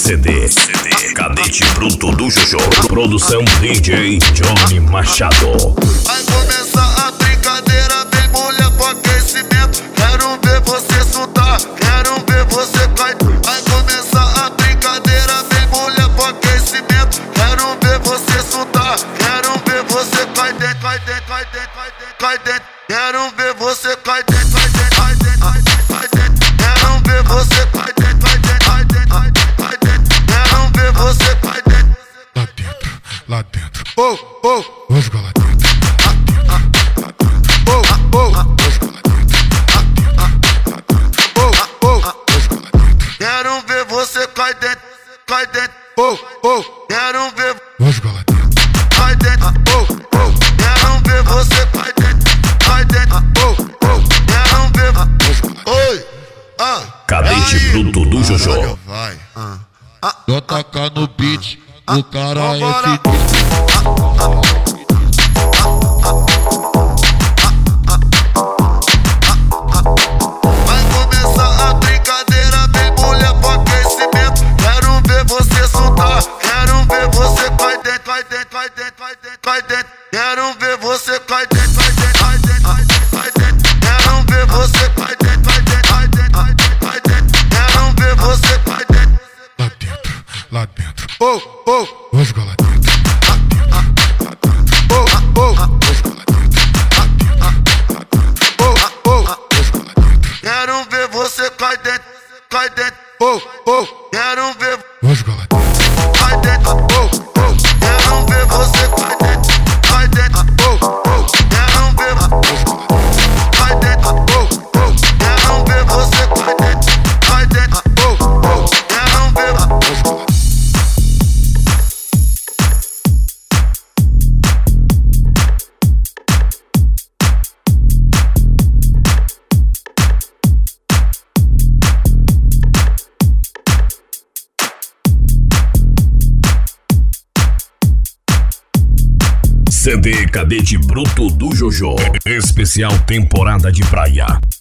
CD Cadete Bruto do Jojo. Produção DJ Johnny Machado. Vai começar a brincadeira, vem mulher pro aquecimento. Quero ver você soltar, quero ver você cair. Vai começar a brincadeira, vem mulher pro aquecimento. Quero ver você soltar, quero ver você cair dentro, cai dentro, cai dentro, cai dentro, cai dentro. Quero ver você cair dentro, cai dentro, cai dentro, cai dentro. Quero ver você cair dentro, cai dentro, cai dentro, cai dentro. Quero ver você cair dentro. Lá dentro, oh, oh, vamos jogar lá dentro. Quero ver você cai dentro, cai dentro, Oh, oh, quero ver, vamos jogar lá dentro. cai dentro, quero ver você cai dentro, cai dentro, quero ver, oi, Cadete aí, Bruto do Jojo. vai, Vou tacar no beat, o cara é vambora. FD. Vai começar a brincadeira, vem mulher pro aquecimento. Quero ver você soltar, quero ver você cai dentro, cai dentro, cai dentro, cai dentro, cai dentro. Quero ver você cai dentro, cai dentro, cai dentro, cai dentro. Quero ver você cai dentro, cai dentro, cai dentro, cai dentro. Quero ver você cai dentro. Lá dentro, oh, oh, vamos jogar lá dentro. Oh, oh, vamos jogar lá dentro. Oh, oh, vamos jogar lá dentro. Quero ver você cai dentro, cai dentro. Oh, oh, Quero ver, vamos jogar lá dentro. cai dentro. Oh, oh, Quero ver você cai dentro, cai dentro. oh, oh, Quero ver, vamos jogar lá dentro. cai dentro. Oh, oh, Quero ver você cai dentro, cai dentro. oh, oh, Quero ver, vamos jogar lá dentro. CD Cadete Bruto do Jojo. Especial temporada de praia.